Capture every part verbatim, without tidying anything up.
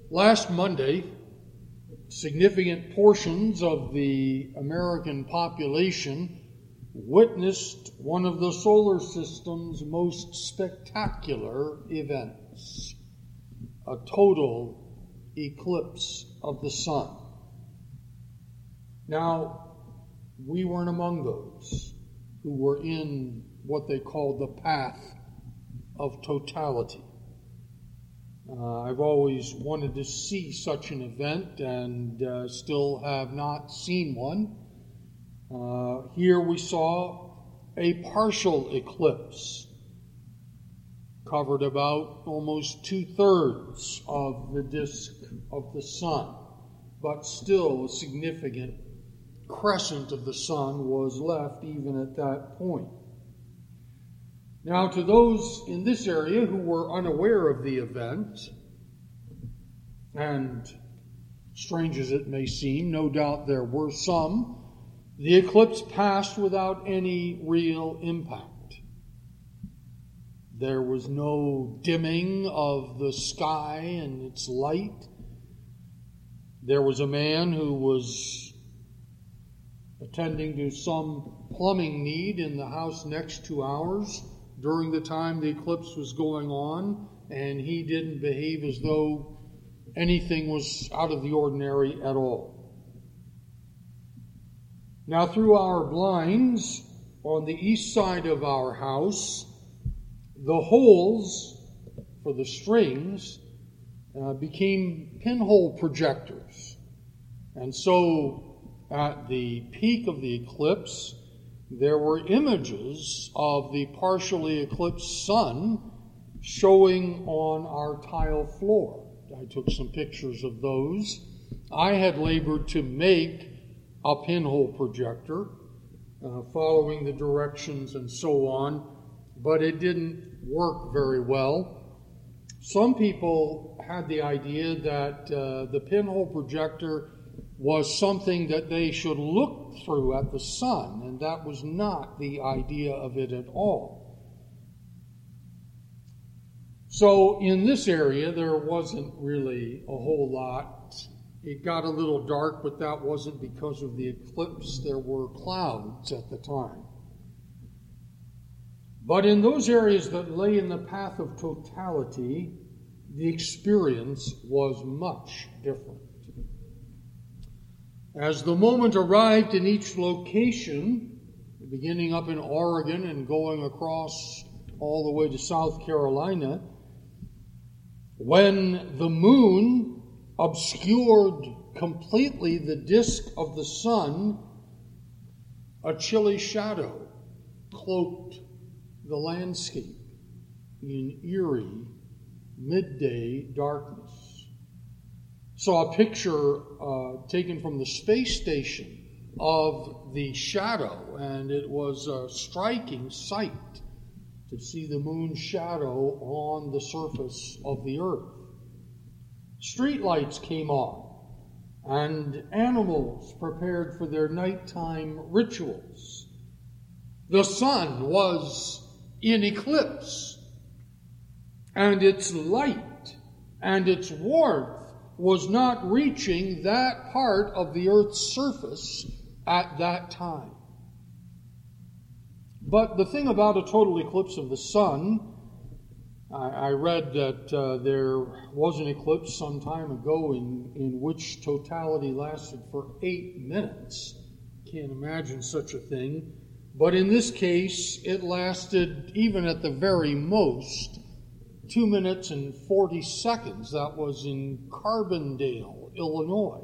Last Monday, significant portions of the American population witnessed one of the solar system's most spectacular events, a total eclipse of the sun. Now, we weren't among those who were in what they called the path of totality. Uh, I've always wanted to see such an event and uh, still have not seen one. Uh, here we saw a partial eclipse, covered about almost two-thirds of the disk of the sun, but still a significant crescent of the sun was left even at that point. Now, to those in this area who were unaware of the event, and strange as it may seem, no doubt there were some, the eclipse passed without any real impact. There was no dimming of the sky and its light. There was a man who was attending to some plumbing need in the house next to ours during the time the eclipse was going on, and he didn't behave as though anything was out of the ordinary at all. Now, through our blinds on the east side of our house, the holes for the strings uh, became pinhole projectors. And so, at the peak of the eclipse, there were images of the partially eclipsed sun showing on our tile floor. I took some pictures of those. I had labored to make a pinhole projector, uh, following the directions and so on, but it didn't work very well. Some people had the idea that uh, the pinhole projector was something that they should look through at the sun, and that was not the idea of it at all. So in this area, there wasn't really a whole lot. It got a little dark, but that wasn't because of the eclipse. There were clouds at the time. But in those areas that lay in the path of totality, the experience was much different. As the moment arrived in each location, beginning up in Oregon and going across all the way to South Carolina, when the moon obscured completely the disk of the sun, a chilly shadow cloaked the landscape in eerie midday darkness. Saw a picture uh, taken from the space station of the shadow, and it was a striking sight to see the moon's shadow on the surface of the earth. Streetlights came on, and animals prepared for their nighttime rituals. The sun was in eclipse, and its light and its warmth was not reaching that part of the earth's surface at that time. But the thing about a total eclipse of the sun, I, I read that uh, there was an eclipse some time ago in, in which totality lasted for eight minutes. Can't imagine such a thing. But in this case, it lasted, even at the very most, two minutes and forty seconds. That was in Carbondale, Illinois.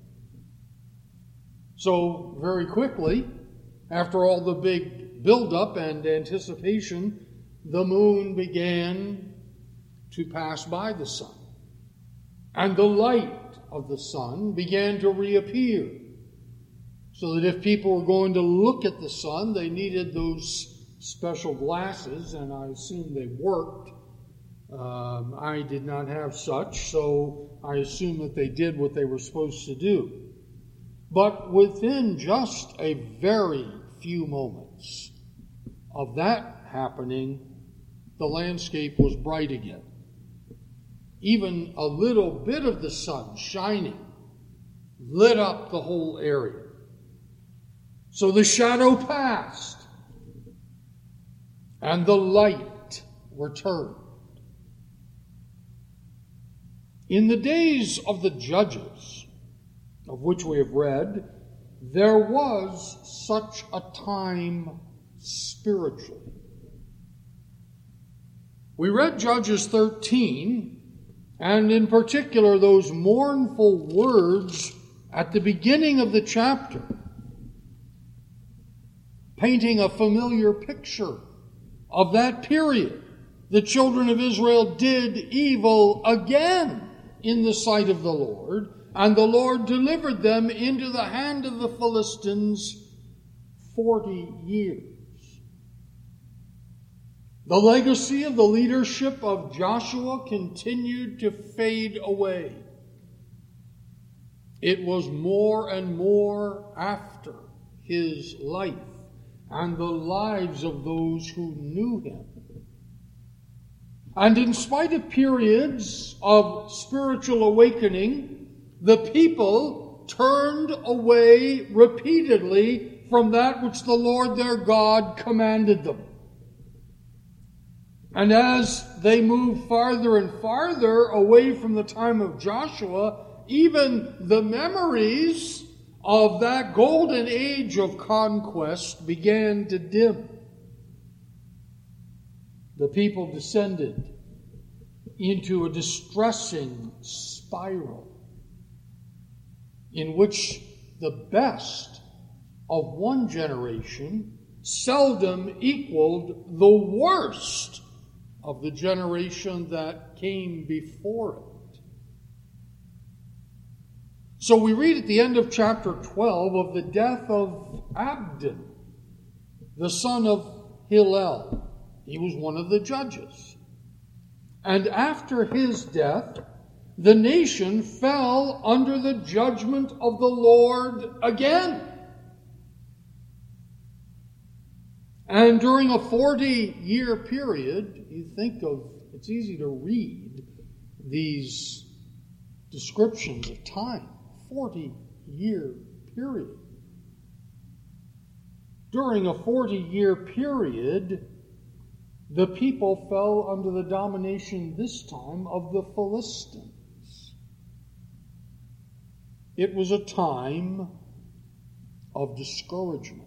So very quickly, after all the big buildup and anticipation, the moon began to pass by the sun. And the light of the sun began to reappear. So that if people were going to look at the sun, they needed those special glasses, and I assume they worked. Um, I did not have such, so I assume that they did what they were supposed to do. But within just a very few moments of that happening, the landscape was bright again. even a little bit of the sun shining lit up the whole area. So the shadow passed, and the light returned. In the days of the judges, of which we have read, there was such a time spiritually. We read Judges thirteen, and in particular those mournful words at the beginning of the chapter, painting a familiar picture of that period. The children of Israel did evil again in the sight of the Lord, and the Lord delivered them into the hand of the Philistines forty years. The legacy of the leadership of Joshua continued to fade away. It was more and more after his life and the lives of those who knew him. And in spite of periods of spiritual awakening, the people turned away repeatedly from that which the Lord their God commanded them. And as they moved farther and farther away from the time of Joshua, even the memories of that golden age of conquest began to dim. The people descended into a distressing spiral in which the best of one generation seldom equaled the worst of the generation that came before it. So we read at the end of chapter twelve of the death of Abdon, the son of Hillel. He was one of the judges. And after his death, the nation fell under the judgment of the Lord again. And during a forty-year period, you think of, it's easy to read these descriptions of time. forty-year period. During a forty-year period, the people fell under the domination this time of the Philistines. It was a time of discouragement.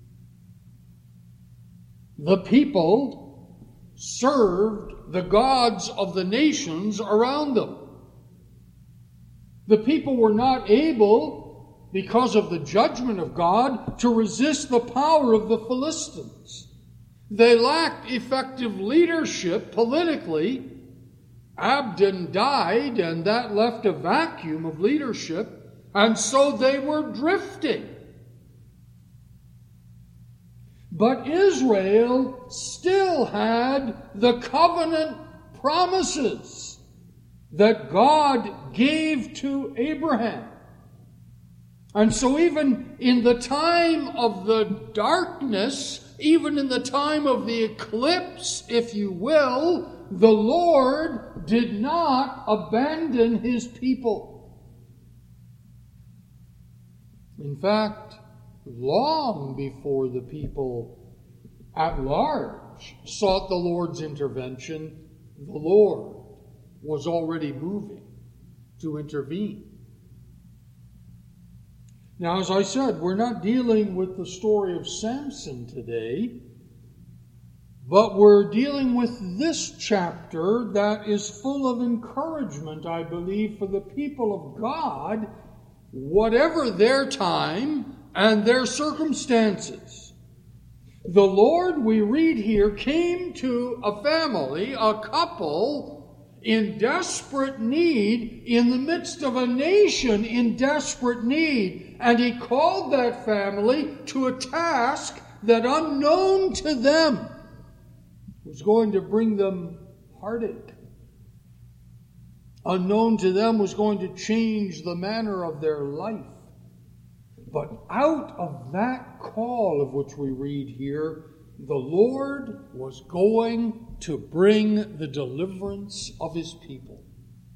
The people served the gods of the nations around them. The people were not able, because of the judgment of God, to resist the power of the Philistines. They lacked effective leadership politically. Abdon died, and that left a vacuum of leadership, and so they were drifting. But Israel still had the covenant promises that God gave to Abraham. And so even in the time of the darkness, even in the time of the eclipse, if you will, the Lord did not abandon his people. In fact, long before the people at large sought the Lord's intervention, the Lord was already moving to intervene. Now, as I said, we're not dealing with the story of Samson today, but we're dealing with this chapter that is full of encouragement, I believe, for the people of God, whatever their time and their circumstances. The Lord, we read here, came to a family, a couple, in desperate need, in the midst of a nation in desperate need. And he called that family to a task that, unknown to them, was going to bring them heartache. Unknown to them was going to change the manner of their life. But out of that call of which we read here, the Lord was going to bring the deliverance of his people.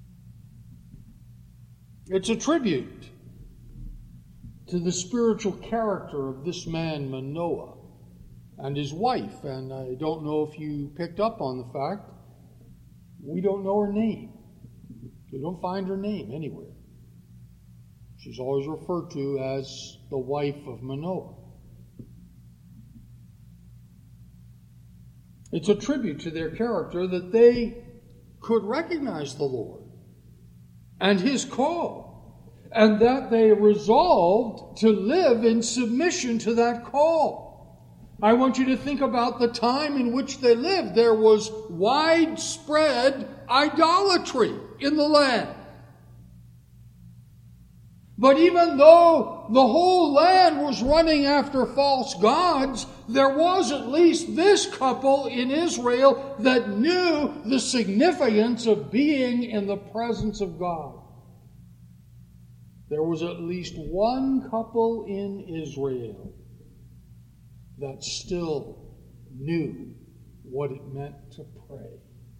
It's a tribute to the spiritual character of this man Manoah and his wife. And I don't know if you picked up on the fact, we don't know her name. We don't find her name anywhere. She's always referred to as the wife of Manoah. It's a tribute to their character that they could recognize the Lord and His call, and that they resolved to live in submission to that call. I want you to think about the time in which they lived. There was widespread idolatry in the land. But even though the whole land was running after false gods, there was at least this couple in Israel that knew the significance of being in the presence of God. There was at least one couple in Israel that still knew what it meant to pray,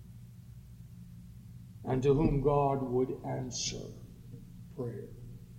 and to whom God would answer prayer.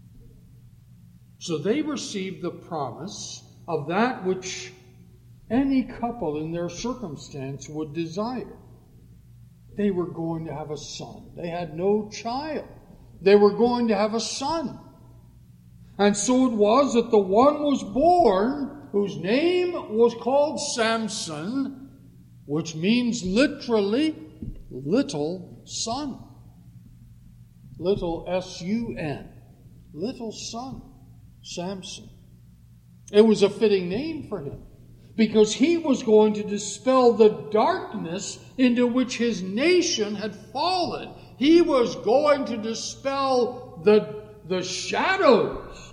So they received the promise of that which any couple in their circumstance would desire. They were going to have a son. They had no child. They were going to have a son. And so it was that the one was born whose name was called Samson, which means literally little son. Little S U N. Little son. Samson. It was a fitting name for him, because he was going to dispel the darkness into which his nation had fallen. He was going to dispel the, the shadows.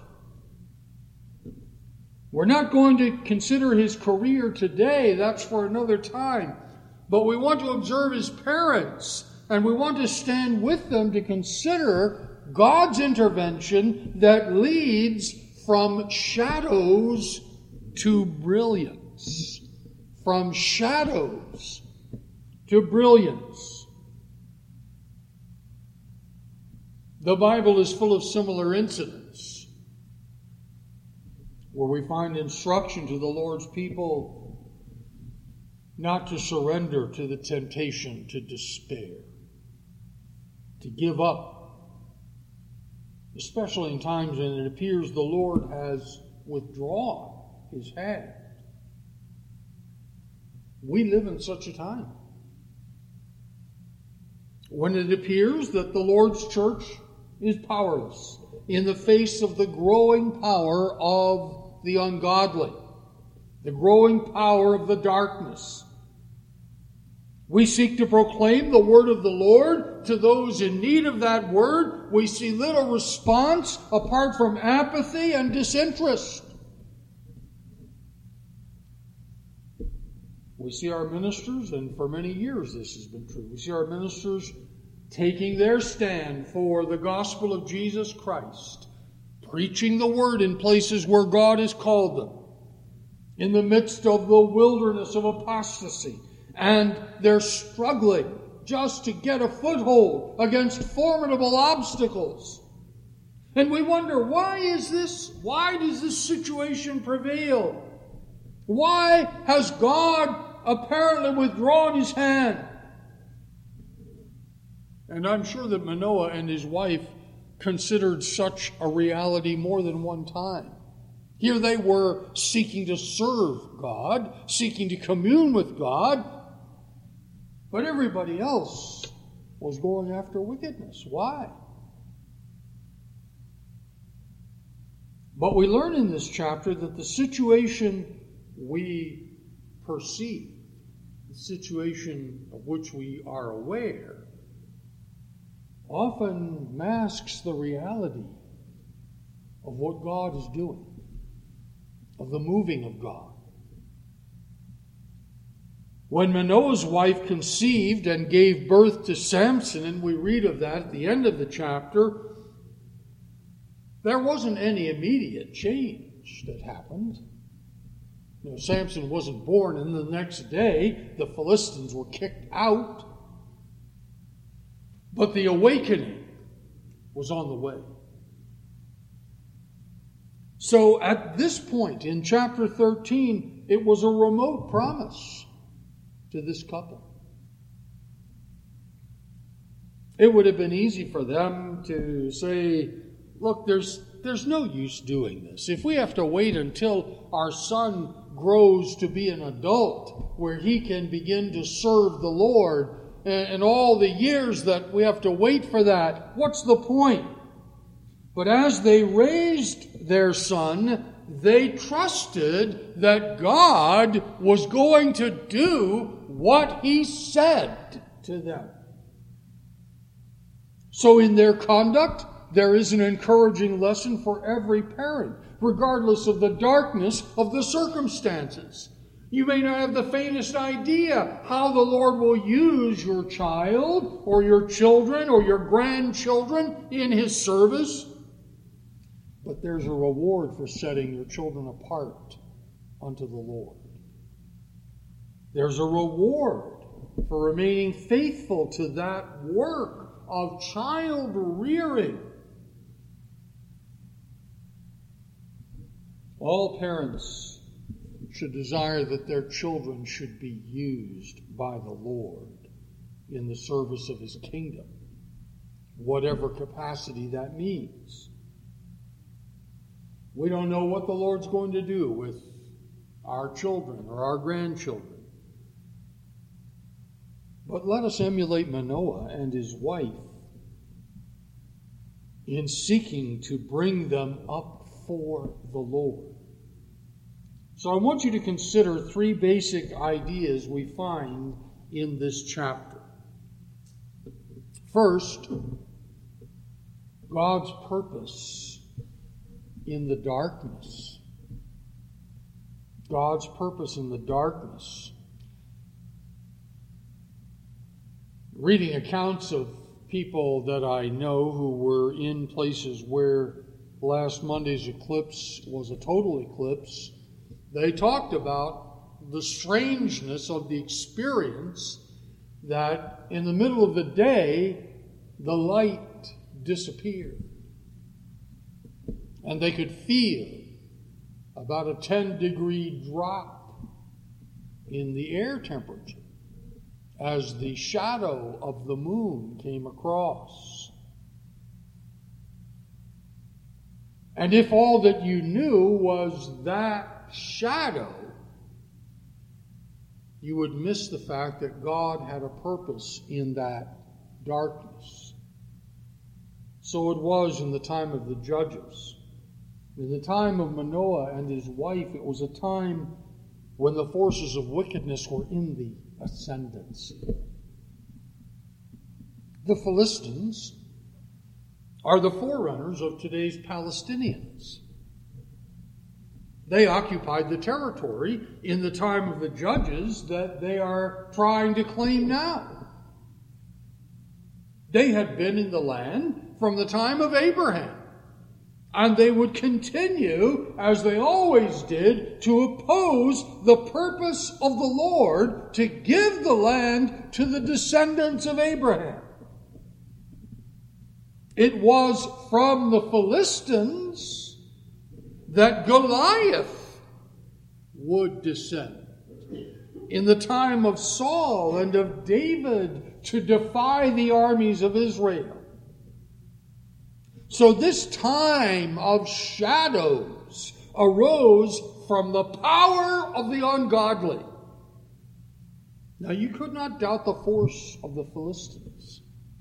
We're not going to consider his career today. That's for another time. But we want to observe his parents, and we want to stand with them to consider God's intervention that leads from shadows to brilliance. From shadows to brilliance. The Bible is full of similar incidents where we find instruction to the Lord's people not to surrender to the temptation to despair, to give up, especially in times when it appears the Lord has withdrawn His hand. We live in such a time when it appears that the Lord's church is powerless in the face of the growing power of the ungodly, the growing power of the darkness. We seek to proclaim the word of the Lord to those in need of that word. We see little response apart from apathy and disinterest. We see our ministers, and for many years this has been true, we see our ministers taking their stand for the gospel of Jesus Christ, preaching the word in places where God has called them, in the midst of the wilderness of apostasy. And they're struggling just to get a foothold against formidable obstacles. And we wonder, why is this? Why does this situation prevail? Why has God apparently withdrawn His hand? And I'm sure that Manoah and his wife considered such a reality more than one time. Here they were seeking to serve God, seeking to commune with God, but everybody else was going after wickedness. Why? But we learn in this chapter that the situation we perceive, the situation of which we are aware, often masks the reality of what God is doing, of the moving of God. When Manoah's wife conceived and gave birth to Samson, and we read of that at the end of the chapter, there wasn't any immediate change that happened. You know, Samson wasn't born, and the next day the Philistines were kicked out. But the awakening was on the way. So at this point in chapter thirteen, it was a remote promise to this couple. It would have been easy for them to say, look, there's there's no use doing this. If we have to wait until our son grows to be an adult, where he can begin to serve the Lord, and, and all the years that we have to wait for that, what's the point? But as they raised their son, they trusted that God was going to do what He said to them. So in their conduct, there is an encouraging lesson for every parent, regardless of the darkness of the circumstances. You may not have the faintest idea how the Lord will use your child or your children or your grandchildren in His service. But there's a reward for setting your children apart unto the Lord. There's a reward for remaining faithful to that work of child rearing. All parents should desire that their children should be used by the Lord in the service of His kingdom, whatever capacity that means. We don't know what the Lord's going to do with our children or our grandchildren. But let us emulate Manoah and his wife in seeking to bring them up for the Lord. So I want you to consider three basic ideas we find in this chapter. First, God's purpose in the darkness. God's purpose in the darkness. Reading accounts of people that I know who were in places where last Monday's eclipse was a total eclipse, they talked about the strangeness of the experience that in the middle of the day, the light disappeared. And they could feel about a ten degree drop in the air temperature as the shadow of the moon came across. And if all that you knew was that shadow, you would miss the fact that God had a purpose in that darkness. So it was in the time of the judges. In the time of Manoah and his wife, it was a time when the forces of wickedness were in the ascendancy. The Philistines are the forerunners of today's Palestinians. They occupied the territory in the time of the judges that they are trying to claim now. They had been in the land from the time of Abraham. And they would continue, as they always did, to oppose the purpose of the Lord to give the land to the descendants of Abraham. It was from the Philistines that Goliath would descend in the time of Saul and of David to defy the armies of Israel. So this time of shadows arose from the power of the ungodly. Now you could not doubt the force of the Philistines.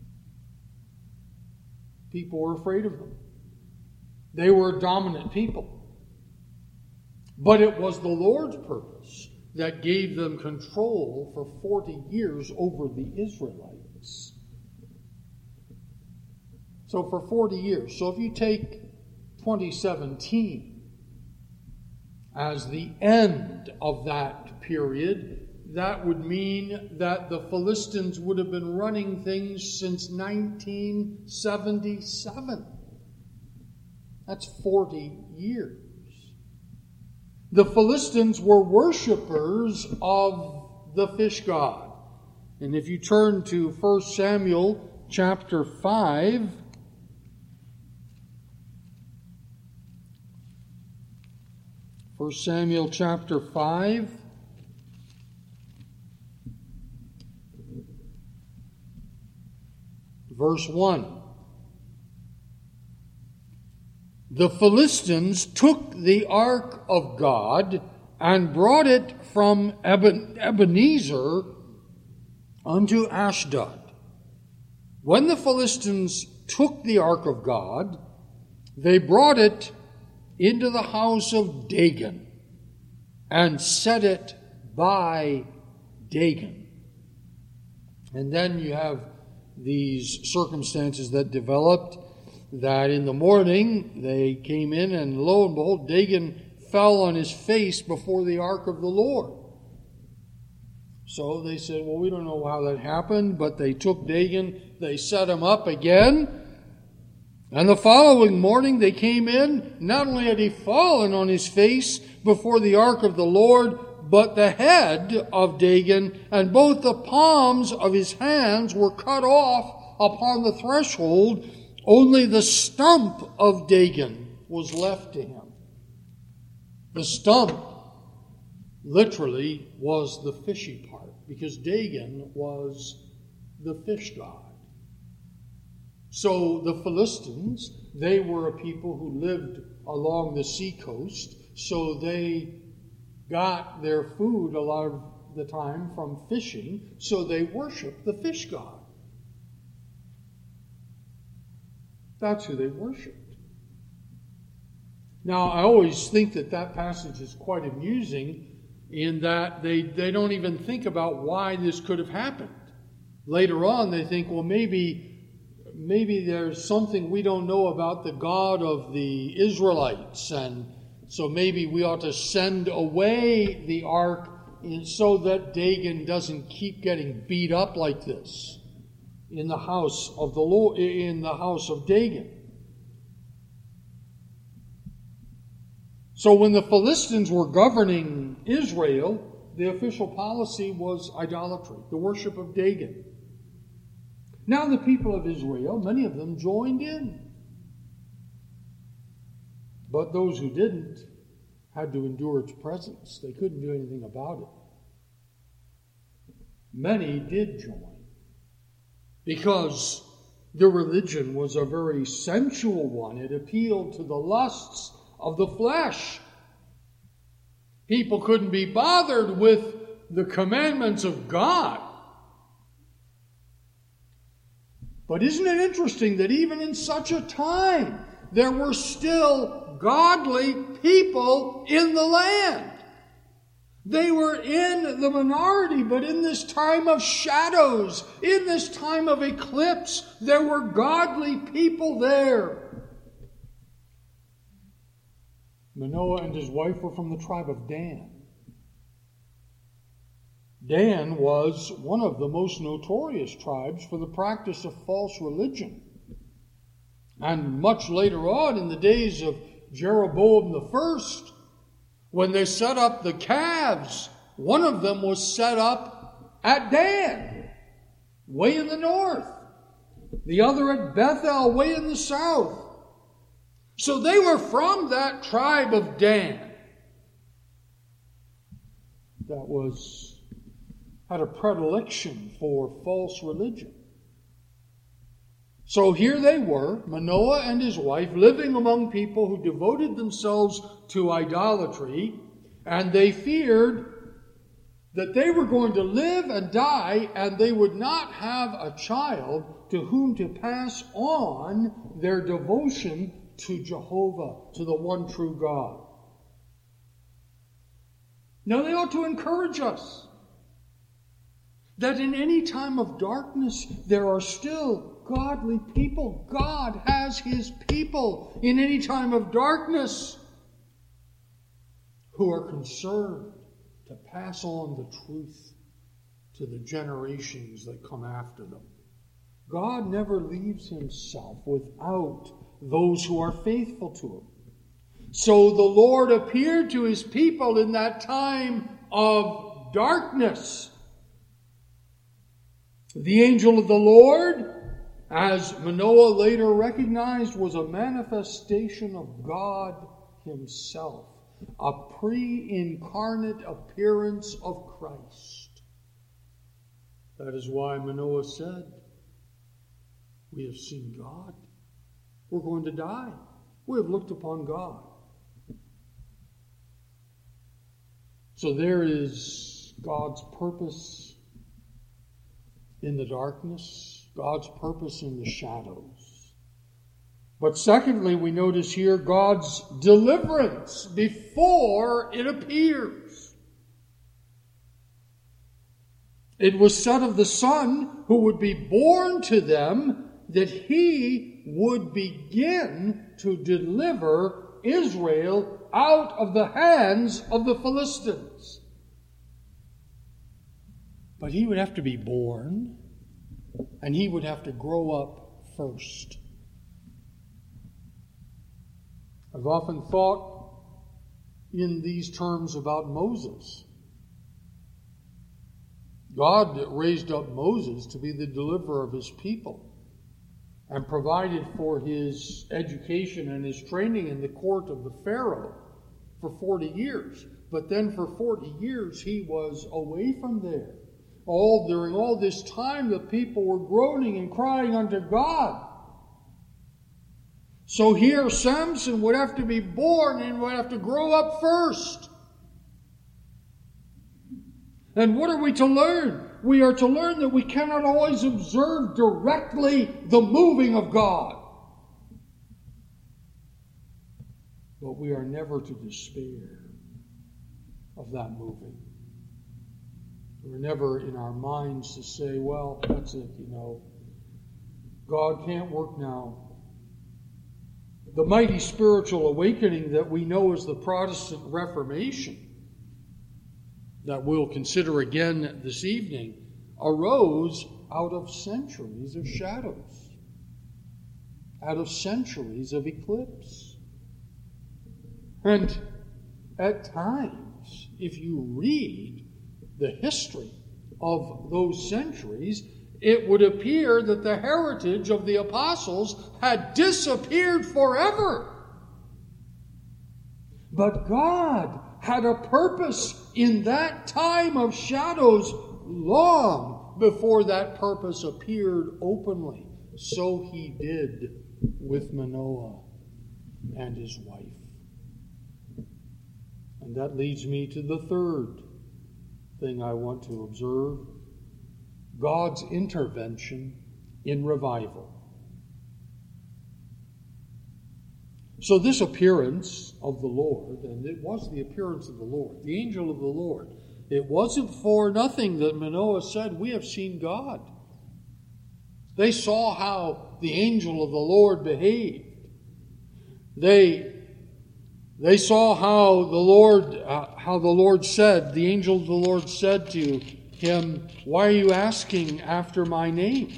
People were afraid of them. They were a dominant people. But it was the Lord's purpose that gave them control for forty years over the Israelites. So for forty years. So if you take twenty seventeen as the end of that period, that would mean that the Philistines would have been running things since nineteen seventy-seven. That's forty years. The Philistines were worshipers of the fish god. And if you turn to First Samuel chapter five, First Samuel chapter five. Verse one. The Philistines took the ark of God and brought it from Eben- Ebenezer unto Ashdod. When the Philistines took the ark of God, they brought it into the house of Dagon and set it by Dagon. And then you have these circumstances that developed, that in the morning they came in and lo and behold, Dagon fell on his face before the ark of the Lord. So they said, well, we don't know how that happened, but they took Dagon, they set him up again, and the following morning they came in. Not only had he fallen on his face before the ark of the Lord, but the head of Dagon and both the palms of his hands were cut off upon the threshold. Only the stump of Dagon was left to him. The stump literally was the fishy part, because Dagon was the fish god. So the Philistines, they were a people who lived along the seacoast, so they got their food a lot of the time from fishing, so they worshiped the fish god. That's who they worshipped. Now, I always think that that passage is quite amusing in that they, they don't even think about why this could have happened. Later on, they think, well, maybe... Maybe there's something we don't know about the God of the Israelites, and so maybe we ought to send away the ark so that Dagon doesn't keep getting beat up like this in the house of the Lord, in the house of Dagon. So when the Philistines were governing Israel, the official policy was idolatry, the worship of Dagon. Now the people of Israel, many of them joined in. But those who didn't had to endure its presence. They couldn't do anything about it. Many did join, because the religion was a very sensual one. It appealed to the lusts of the flesh. People couldn't be bothered with the commandments of God. But isn't it interesting that even in such a time, there were still godly people in the land? They were in the minority, but in this time of shadows, in this time of eclipse, there were godly people there. Manoah and his wife were from the tribe of Dan. Dan was one of the most notorious tribes for the practice of false religion. And much later on, in the days of Jeroboam the first, when they set up the calves, one of them was set up at Dan, way in the north. The other at Bethel, way in the south. So they were from that tribe of Dan. That was... had a predilection for false religion. So here they were, Manoah and his wife, living among people who devoted themselves to idolatry, and they feared that they were going to live and die, and they would not have a child to whom to pass on their devotion to Jehovah, to the one true God. Now they ought to encourage us that in any time of darkness, there are still godly people. God has His people in any time of darkness who are concerned to pass on the truth to the generations that come after them. God never leaves Himself without those who are faithful to Him. So the Lord appeared to His people in that time of darkness. The angel of the Lord, as Manoah later recognized, was a manifestation of God Himself. a pre-incarnate appearance of Christ. That is why Manoah said, we have seen God. We're going to die. We have looked upon God. So there is God's purpose in the darkness, God's purpose in the shadows. But secondly, we notice here God's deliverance before it appears. It was said of the Son who would be born to them that he would begin to deliver Israel out of the hands of the Philistines. But he would have to be born, and he would have to grow up first. I've often thought in these terms about Moses. God raised up Moses to be the deliverer of his people and provided for his education and his training in the court of the Pharaoh for forty years. But then for forty years he was away from there. All during all this time the people were groaning and crying unto God. So here Samson would have to be born and would have to grow up first. And what are we to learn? We are to learn that we cannot always observe directly the moving of God. But we are never to despair of that moving. We're never in our minds to say, well, that's it, you know. God can't work now. The mighty spiritual awakening that we know as the Protestant Reformation, that we'll consider again this evening, arose out of centuries of shadows, out of centuries of eclipse. And at times, if you read the history of those centuries, it would appear that the heritage of the apostles had disappeared forever. But God had a purpose in that time of shadows long before that purpose appeared openly. So he did with Manoah and his wife. And that leads me to the third thing I want to observe: God's intervention in revival. So this appearance of the Lord, and it was the appearance of the Lord, the angel of the Lord, it wasn't for nothing that Manoah said, we have seen God. They saw how the angel of the Lord behaved. They, they saw how the Lord, uh, how the Lord said, the angel of the Lord said to him, why are you asking after my name?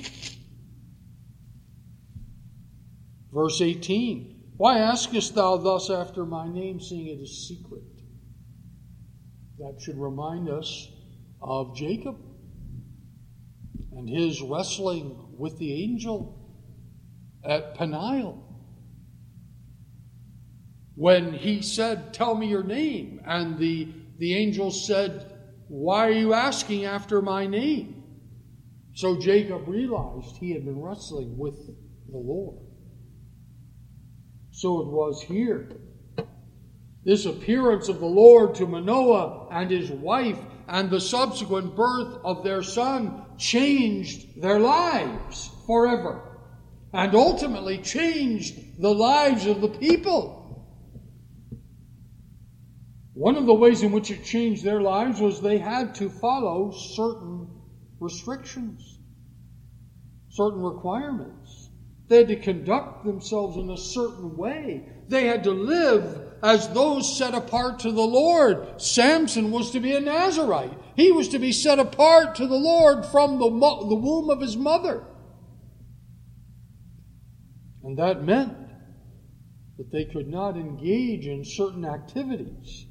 Verse eighteen. Why askest thou thus after my name, seeing it is secret? That should remind us of Jacob and his wrestling with the angel at Peniel. When he said, tell me your name, and the, the angel said, why are you asking after my name? So Jacob realized he had been wrestling with the Lord. So it was here. This appearance of the Lord to Manoah and his wife and the subsequent birth of their son changed their lives forever, and ultimately changed the lives of the people. One of the ways in which it changed their lives was they had to follow certain restrictions, certain requirements. They had to conduct themselves in a certain way. They had to live as those set apart to the Lord. Samson was to be a Nazirite. He was to be set apart to the Lord from the, mo- the womb of his mother. And that meant that they could not engage in certain activities.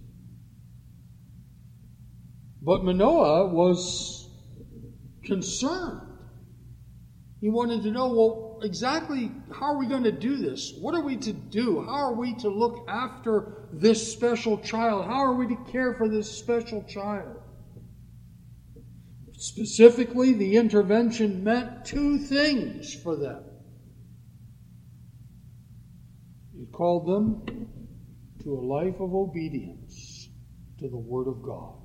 But Manoah was concerned. He wanted to know, well, exactly how are we going to do this? What are we to do? How are we to look after this special child? How are we to care for this special child? Specifically, the intervention meant two things for them. It called them to a life of obedience to the Word of God.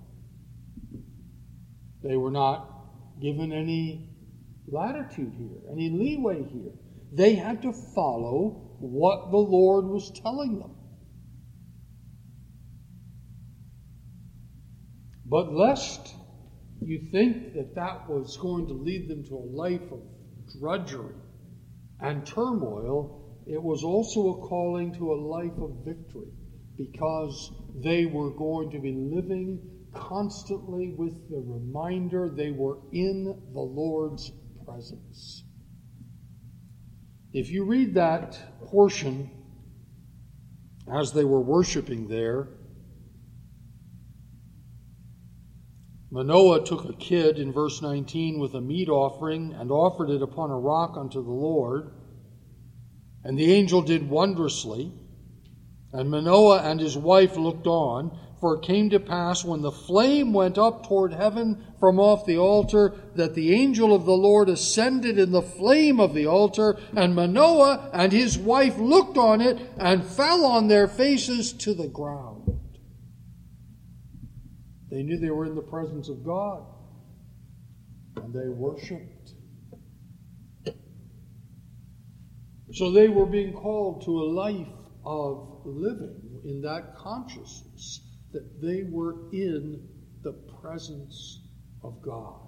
They were not given any latitude here, any leeway here. They had to follow what the Lord was telling them. But lest you think that that was going to lead them to a life of drudgery and turmoil, it was also a calling to a life of victory, because they were going to be living constantly with the reminder they were in the Lord's presence. If you read that portion as they were worshiping there, Manoah took a kid, in verse nineteen, with a meat offering and offered it upon a rock unto the Lord. And the angel did wondrously. And Manoah and his wife looked on, for it came to pass when the flame went up toward heaven from off the altar, that the angel of the Lord ascended in the flame of the altar, and Manoah and his wife looked on it and fell on their faces to the ground. They knew they were in the presence of God, and they worshiped. So they were being called to a life of living in that consciousness that they were in the presence of God.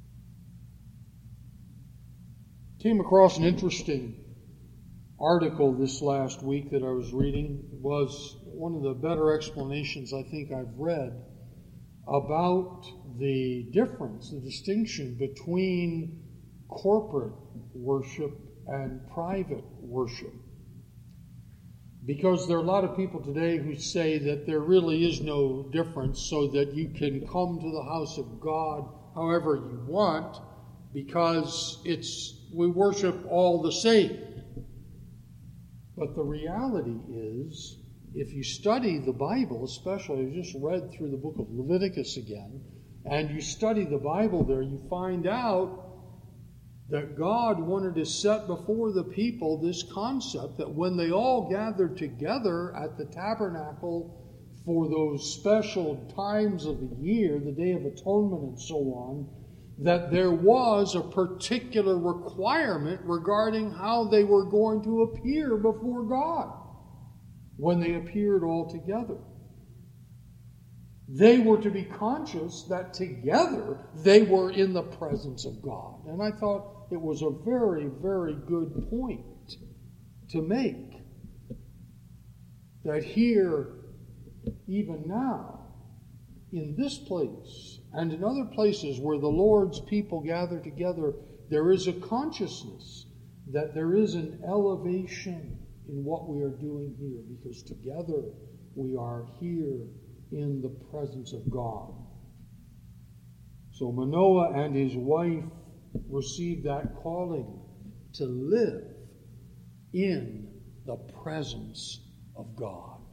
Came across an interesting article this last week that I was reading. It was one of the better explanations I think I've read about the difference, the distinction between corporate worship and private worship. Because there are a lot of people today who say that there really is no difference, so that you can come to the house of God however you want, because it's we worship all the same. But the reality is, if you study the Bible, especially, I just read through the book of Leviticus again, and you study the Bible there, you find out that God wanted to set before the people this concept that when they all gathered together at the tabernacle for those special times of the year, the Day of Atonement and so on, that there was a particular requirement regarding how they were going to appear before God when they appeared all together. They were to be conscious that together they were in the presence of God. And I thought it was a very, very good point to make. That here, even now, in this place and in other places where the Lord's people gather together, there is a consciousness that there is an elevation in what we are doing here, because together we are here in the presence of God. So Manoah and his wife received that calling to live in the presence of God.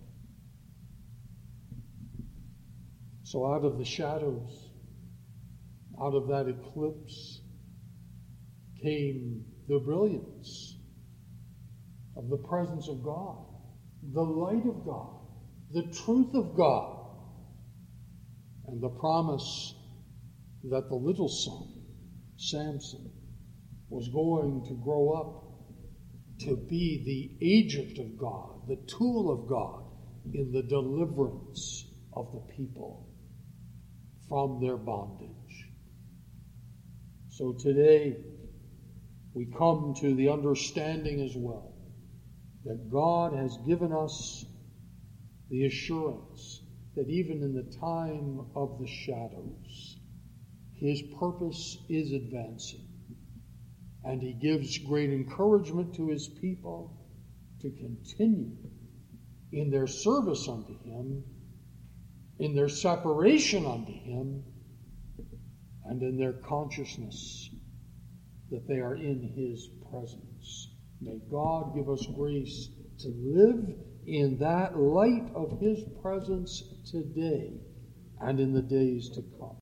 So out of the shadows, out of that eclipse, came the brilliance of the presence of God, the light of God, the truth of God, and the promise that the little son, Samson, was going to grow up to be the agent of God, the tool of God in the deliverance of the people from their bondage. So today we come to the understanding as well that God has given us the assurance that even in the time of the shadows, His purpose is advancing. And He gives great encouragement to His people to continue in their service unto Him, in their separation unto Him, and in their consciousness that they are in His presence. May God give us grace to live in that light of His presence today and in the days to come.